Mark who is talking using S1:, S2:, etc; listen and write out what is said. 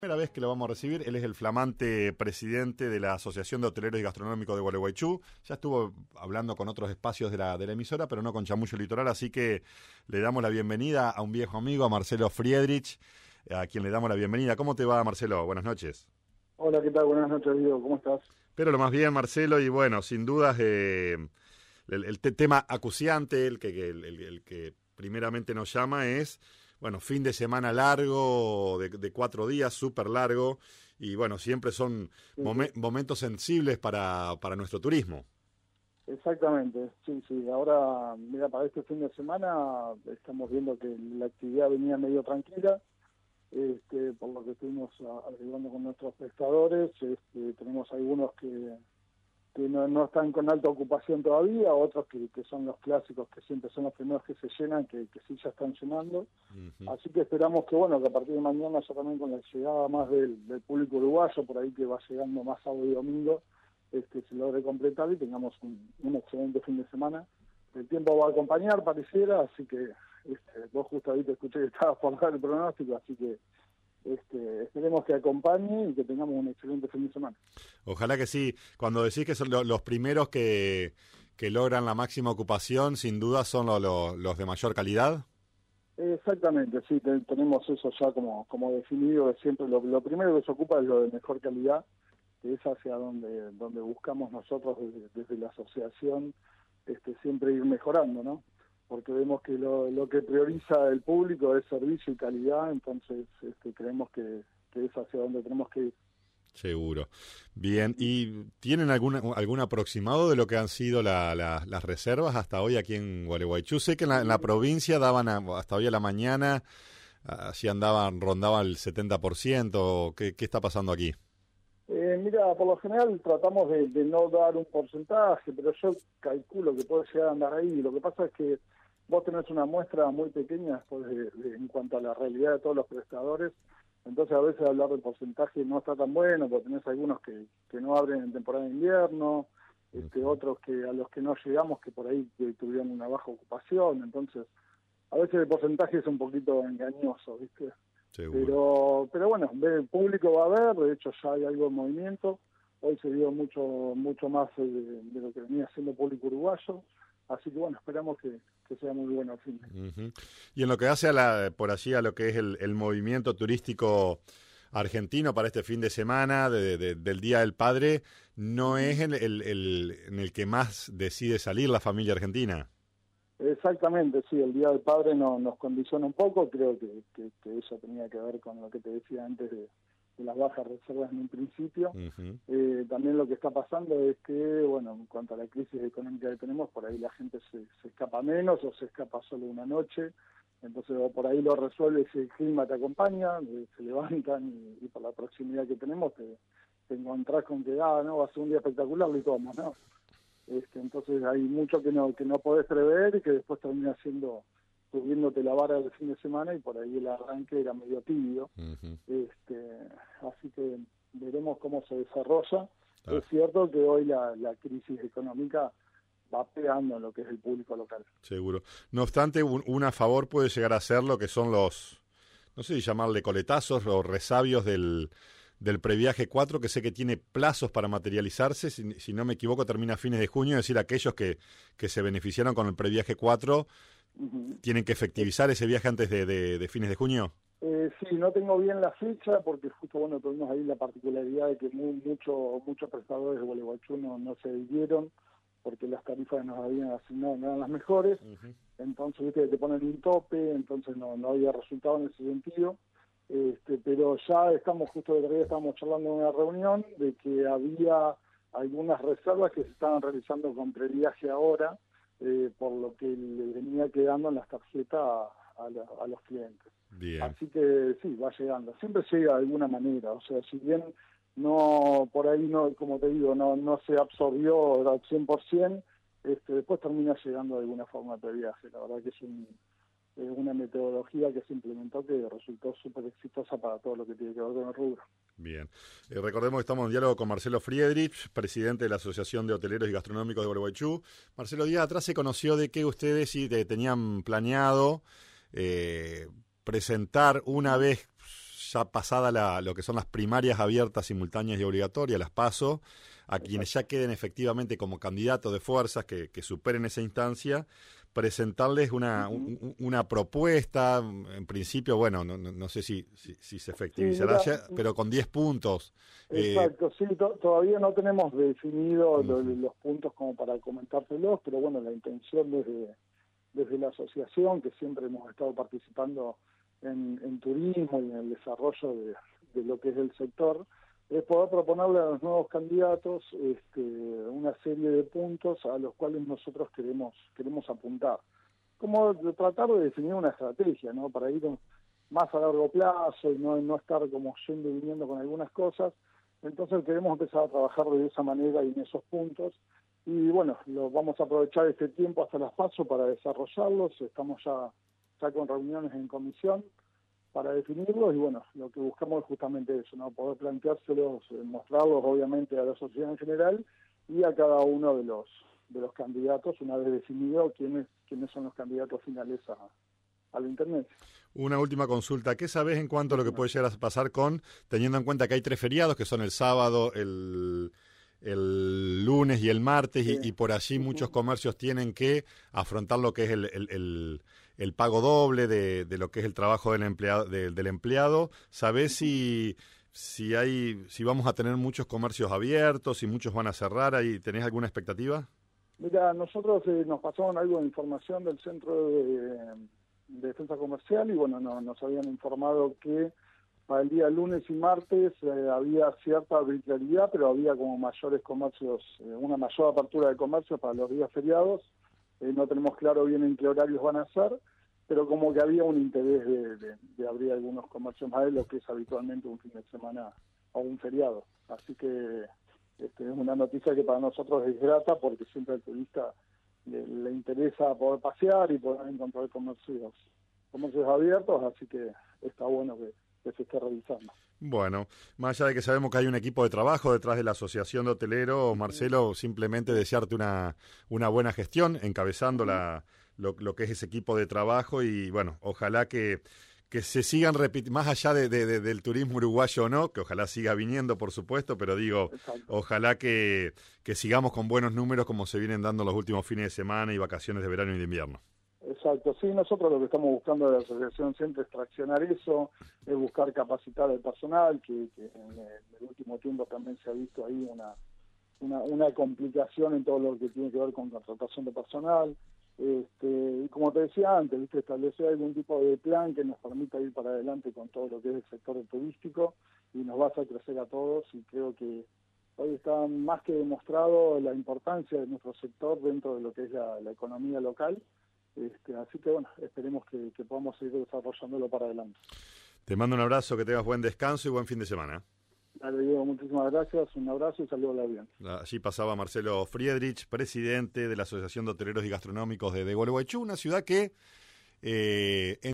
S1: Primera vez que lo vamos a recibir. Él es el flamante presidente de la Asociación de Hoteleros y Gastronómicos de Gualeguaychú. Ya estuvo hablando con otros espacios de la emisora, pero no con Chamullo Litoral, así que le damos la bienvenida a un viejo amigo, a Marcelo Friedrich, a quien le damos la bienvenida. ¿Cómo te va, Marcelo? Buenas noches.
S2: Hola, ¿qué tal? Buenas noches, Diego. ¿Cómo estás?
S1: Pero lo más bien, Marcelo, y bueno, sin dudas el tema acuciante, el que primeramente nos llama es... Bueno, fin de semana largo, de 4 días, súper largo, y bueno, siempre son momentos sensibles para nuestro turismo.
S2: Exactamente, sí. Ahora, mira, para este fin de semana estamos viendo que la actividad venía medio tranquila, por lo que estuvimos arreglando con nuestros pescadores. Tenemos algunos que no están con alta ocupación todavía, otros que son los clásicos, que siempre son los primeros que se llenan, que sí ya están llenando. Uh-huh. Así que esperamos que a partir de mañana, ya también con la llegada más del público uruguayo, por ahí que va llegando más sábado y domingo, se logre completar y tengamos un excelente fin de semana. El tiempo va a acompañar, pareciera, así que vos justo ahí te escuché que estabas por dar el pronóstico, así que esperemos que acompañe y que tengamos un excelente fin de semana.
S1: Ojalá que sí. Cuando decís que son los primeros que logran la máxima ocupación, sin duda son los de mayor calidad.
S2: Exactamente, sí, tenemos eso ya como definido. Siempre lo primero que se ocupa es lo de mejor calidad, que es hacia donde buscamos nosotros desde la asociación, siempre ir mejorando, ¿no? Porque vemos que lo que prioriza el público es servicio y calidad, entonces creemos que es hacia donde tenemos que ir.
S1: Seguro. Bien, ¿y tienen algún aproximado de lo que han sido las reservas hasta hoy aquí en Gualeguaychú? Sé que en la provincia daban hasta hoy a la mañana, así rondaban el 70%. ¿Qué está pasando aquí?
S2: Mira, por lo general tratamos de no dar un porcentaje, pero yo calculo que puede llegar a andar ahí. Lo que pasa es que vos tenés una muestra muy pequeña después en cuanto a la realidad de todos los prestadores, entonces a veces hablar de porcentaje no está tan bueno, porque tenés algunos que no abren en temporada de invierno, otros que a los que no llegamos que por ahí tuvieron una baja ocupación, entonces a veces el porcentaje es un poquito engañoso, ¿viste? Pero bueno, el público va a ver, de hecho ya hay algo de movimiento, hoy se dio mucho más de lo que venía siendo público uruguayo. Así que bueno, esperamos que sea muy bueno al fin.
S1: Uh-huh. Y en lo que hace a lo que es el movimiento turístico argentino para este fin de semana, del Día del Padre, ¿no es en el que más decide salir la familia argentina?
S2: Exactamente, sí, el Día del Padre nos condiciona un poco, creo que eso tenía que ver con lo que te decía antes de las bajas reservas en un principio. Uh-huh. También lo que está pasando es que, bueno, en cuanto a la crisis económica que tenemos, por ahí la gente se escapa menos o se escapa solo una noche, entonces por ahí lo resuelve si el clima te acompaña, se levantan y por la proximidad que tenemos te encontrás con que no va a ser un día espectacular y tomas, ¿no? Entonces hay mucho que no podés prever y que después termina subiéndote la vara del fin de semana y por ahí el arranque era medio tibio. Uh-huh. Así que veremos cómo se desarrolla. Ah. Es cierto que hoy la crisis económica va pegando en lo que es el público local.
S1: Seguro. No obstante, un a favor puede llegar a ser lo que son los, no sé si llamarle coletazos o resabios del previaje 4, que sé que tiene plazos para materializarse, si no me equivoco termina a fines de junio, es decir, aquellos que se beneficiaron con el previaje 4, uh-huh, ¿tienen que efectivizar ese viaje antes de fines de junio?
S2: Sí, no tengo bien la fecha, porque justo, tuvimos ahí la particularidad de que muchos prestadores de Gualeguaychú no se dieron, porque las tarifas que nos habían asignado no eran las mejores, uh-huh, entonces, viste, te ponen un tope, entonces no había resultado en ese sentido. Pero ya justo de día estábamos charlando en una reunión de que había algunas reservas que se estaban realizando con previaje ahora, por lo que le venía quedando en las tarjetas a los clientes.
S1: Bien.
S2: Así que sí, va llegando. Siempre llega de alguna manera, o sea, si bien por ahí no, como te digo, no se absorbió al 100%, después termina llegando de alguna forma de previaje. La verdad que es una metodología que se implementó que resultó súper exitosa para todo lo que tiene que ver con el rubro.
S1: Bien. Recordemos que estamos en diálogo con Marcelo Friedrich, presidente de la Asociación de Hoteleros y Gastronómicos de Gualeguaychú. Marcelo, días atrás se conoció de que ustedes sí tenían planeado presentar una vez ya pasada lo que son las primarias abiertas, simultáneas y obligatorias, las PASO, a quienes ya queden efectivamente como candidatos de fuerzas que superen esa instancia, presentarles una propuesta, en principio, bueno, no sé si se efectivizará ya, pero con 10 puntos.
S2: Exacto, sí, todavía no tenemos definido los puntos como para comentárselos, pero bueno, la intención desde la asociación, que siempre hemos estado participando en turismo y en el desarrollo de lo que es el sector, es poder proponerle a los nuevos candidatos una serie de puntos a los cuales nosotros queremos apuntar. Como tratar de definir una estrategia, ¿no? Para ir más a largo plazo y no estar como yendo y viniendo con algunas cosas. Entonces queremos empezar a trabajar de esa manera y en esos puntos. Y bueno, vamos a aprovechar este tiempo hasta las PASO para desarrollarlos. Estamos ya con reuniones en comisión para definirlos y bueno, lo que buscamos es justamente eso, ¿no? Poder planteárselos, mostrarlos obviamente a la sociedad en general y a cada uno de los candidatos, una vez definido quiénes son los candidatos finales a la intendencia.
S1: Una última consulta, ¿qué sabés en cuanto a lo que puede llegar a pasar teniendo en cuenta que hay 3 feriados, que son el sábado, el lunes y el martes, sí, y por allí muchos comercios tienen que afrontar lo que es el pago doble de lo que es el trabajo del empleado? ¿Sabés si vamos a tener muchos comercios abiertos, si muchos van a cerrar? ¿Ahí tenés alguna expectativa?
S2: Mira, nosotros nos pasaron algo de información del Centro de Defensa Comercial y bueno, nos habían informado que para el día lunes y martes había cierta arbitrariedad, pero había como mayores comercios, una mayor apertura de comercio para los días feriados. No tenemos claro bien en qué horarios van a ser, pero como que había un interés de abrir algunos comercios más de lo que es habitualmente un fin de semana o un feriado. Así que es una noticia que para nosotros es grata porque siempre al turista le interesa poder pasear y poder encontrar comercios abiertos, así que está bueno que se esté realizando.
S1: Bueno, más allá de que sabemos que hay un equipo de trabajo detrás de la Asociación de Hoteleros, Marcelo, simplemente desearte una buena gestión, encabezando lo que es ese equipo de trabajo y bueno, ojalá que se sigan repitiendo, más allá del turismo uruguayo o no, que ojalá siga viniendo, por supuesto, pero digo, exacto, ojalá que sigamos con buenos números como se vienen dando los últimos fines de semana y vacaciones de verano y de invierno.
S2: Exacto, sí, nosotros lo que estamos buscando de la asociación siempre es traccionar eso, es buscar capacitar al personal, que en el último tiempo también se ha visto ahí una complicación en todo lo que tiene que ver con contratación de personal. Y como te decía antes, establecer algún tipo de plan que nos permita ir para adelante con todo lo que es el sector turístico y nos va a hacer crecer a todos y creo que hoy está más que demostrado la importancia de nuestro sector dentro de lo que es la economía local. Así que bueno, esperemos que podamos seguir desarrollándolo para adelante.
S1: Te mando un abrazo, que tengas buen descanso y buen fin de semana.
S2: Dale, Diego, muchísimas gracias, un abrazo y saludos a la audiencia.
S1: Allí pasaba Marcelo Friedrich, presidente de la Asociación de Hoteleros y Gastronómicos de Gualeguaychú, una ciudad que